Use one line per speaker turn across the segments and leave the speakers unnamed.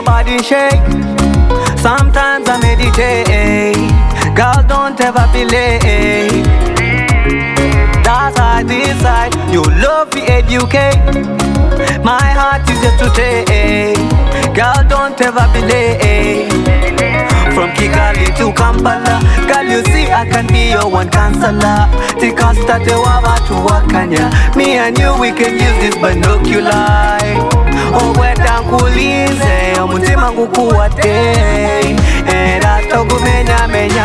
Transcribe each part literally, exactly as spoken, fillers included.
your body shake. Sometimes I meditate. Girl, don't ever be late. That's how I decide. You love me, educate. My heart is just to take. Girl, don't ever be late. From Kigali to Kampala, girl, you see I can be your one counselor. Tikasta te wawa tu wakanya. Me and you, we can use this binocular. Oh, weta nkulize, omutima ngukuwate. Era togu menya menya,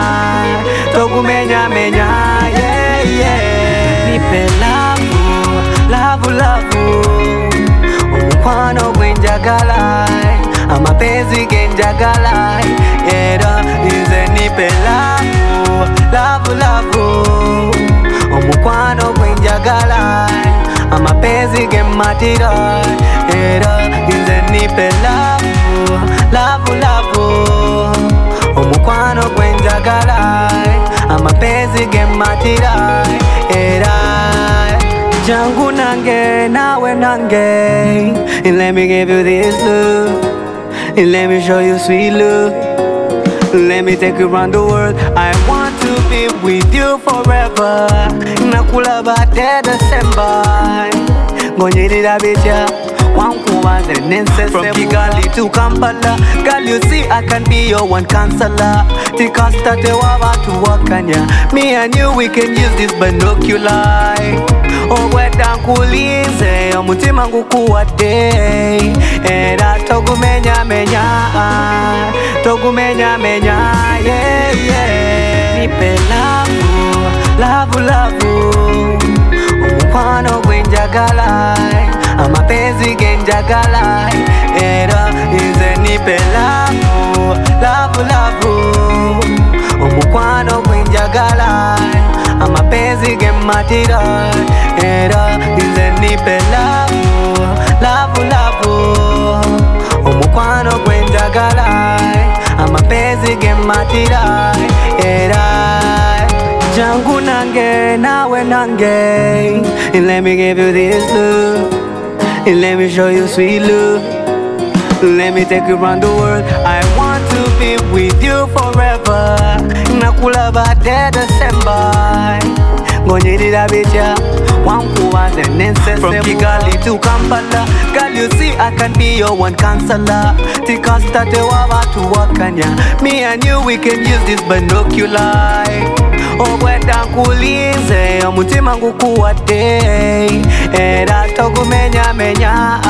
togu menya menya, yeah yeah. Nipe lavu, lavu lavu, omukwano gwenjagala, amapenzi genjagala. Era inze nipe lavu, lavu lavu, omukwano gwenjagala, amapenzi gematira. Era inze nipe lavu, lavu lavu, omukwano gwenjagala, amapenzi gematira. Era jangu nange nawe nange, and let me give you this look, and let me show you sweet look. Let me take you around the world. I want to be with you forever. Nakula bate December. Gonjirira bicha wankuwa zenense. From Kigali to Kampala, girl, you see I can be your one counselor. Tikasta te wawa tu wakanya. Me and you, we can use this binocular. Oh, weta nkulize, omutima ngukuwate. Era togu menya menya, togu menya menya, yeah yeah. Nipe lavu, lavu lavu, omukwano gwenjagala, amapenzi genjagala. Era inze nipe lavu, lavu lavu, omukwano gwenjagala, amapenzi gematira. Era inze nipe lavu, lavu lavu, omukwano gwenjagala, amapenzi gematira. Era jangu nange nawe nange, and let me give you this look, and let me show you sweet look. Let me take you around the world. I want to be with you forever. Nakula bate December. Gonjirira bicha wankuwa zenense. From Kigali to Kampala, girl, you see I can be your one counselor. Tikasta te wawa tu wakanya. Me and you, we can use this binocular. Oh, weta nkulize, omutima ngukuwate. Era togu menya menya,